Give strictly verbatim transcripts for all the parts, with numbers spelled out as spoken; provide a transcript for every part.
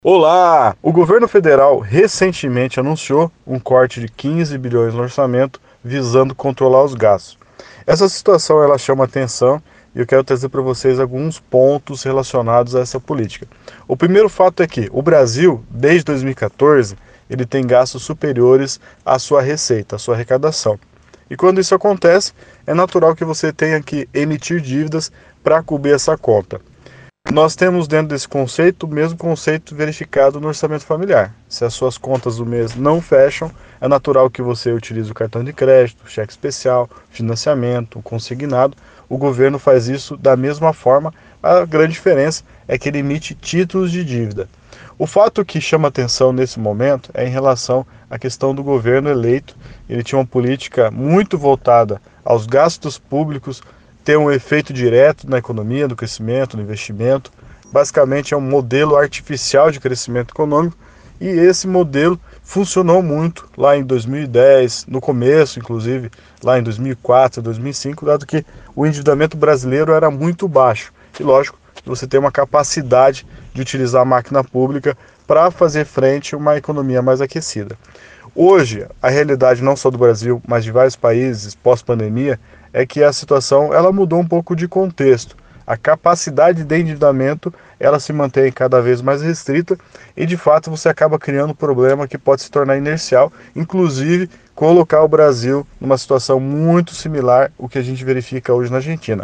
Olá! O governo federal recentemente anunciou um corte de quinze bilhões no orçamento visando controlar os gastos. Essa situação ela chama atenção e eu quero trazer para vocês alguns pontos relacionados a essa política. O primeiro fato é que o Brasil, desde dois mil e quatorze, ele tem gastos superiores à sua receita, à sua arrecadação. E quando isso acontece, é natural que você tenha que emitir dívidas para cobrir essa conta. Nós temos dentro desse conceito o mesmo conceito verificado no orçamento familiar. Se as suas contas do mês não fecham, é natural que você utilize o cartão de crédito, cheque especial, financiamento, consignado. O governo faz isso da mesma forma. A grande diferença é que ele emite títulos de dívida. O fato que chama atenção nesse momento é em relação à questão do governo eleito. Ele tinha uma política muito voltada aos gastos públicos, ter um efeito direto na economia, no crescimento, no investimento. Basicamente é um modelo artificial de crescimento econômico e esse modelo funcionou muito lá em dois mil e dez, no começo inclusive, lá em dois mil e quatro, dois mil e cinco, dado que o endividamento brasileiro era muito baixo. E lógico, você tem uma capacidade de utilizar a máquina pública para fazer frente a uma economia mais aquecida. Hoje, a realidade não só do Brasil, mas de vários países pós-pandemia, é que a situação ela mudou um pouco de contexto. A capacidade de endividamento ela se mantém cada vez mais restrita e de fato você acaba criando um problema que pode se tornar inercial, inclusive colocar o Brasil numa situação muito similar ao que a gente verifica hoje na Argentina.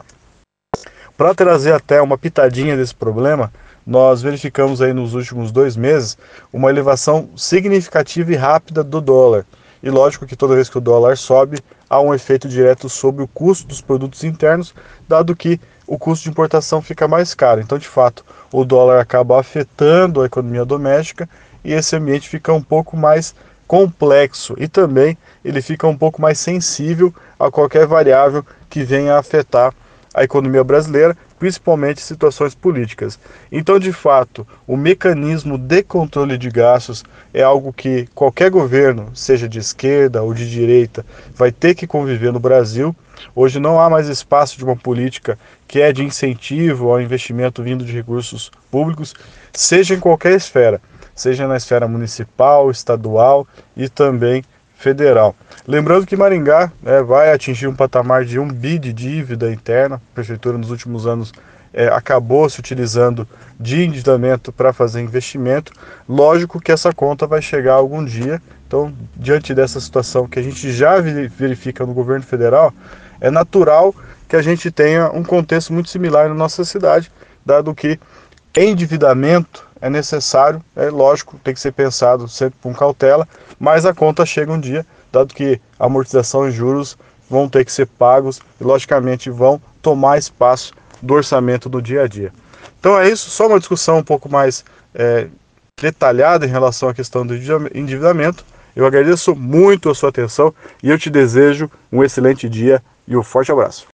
Para trazer até uma pitadinha desse problema, nós verificamos aí nos últimos dois meses uma elevação significativa e rápida do dólar. E lógico que toda vez que o dólar sobe, há um efeito direto sobre o custo dos produtos internos, dado que o custo de importação fica mais caro. Então, de fato, o dólar acaba afetando a economia doméstica e esse ambiente fica um pouco mais complexo e também ele fica um pouco mais sensível a qualquer variável que venha a afetar a economia brasileira, principalmente situações políticas. Então, de fato, o mecanismo de controle de gastos é algo que qualquer governo, seja de esquerda ou de direita, vai ter que conviver no Brasil. Hoje não há mais espaço de uma política que é de incentivo ao investimento vindo de recursos públicos, seja em qualquer esfera, seja na esfera municipal, estadual e também federal. Lembrando que Maringá né, vai atingir um patamar de um bi de dívida interna. A prefeitura nos últimos anos é, acabou se utilizando de endividamento para fazer investimento. Lógico que essa conta vai chegar algum dia. Então, diante dessa situação que a gente já verifica no governo federal, é natural que a gente tenha um contexto muito similar na nossa cidade, dado que endividamento é necessário, é lógico, tem que ser pensado sempre com cautela, mas a conta chega um dia, dado que a amortização e juros vão ter que ser pagos e logicamente vão tomar espaço do orçamento do dia a dia. Então é isso, só uma discussão um pouco mais é, detalhada em relação à questão do endividamento. Eu agradeço muito a sua atenção e eu te desejo um excelente dia e um forte abraço.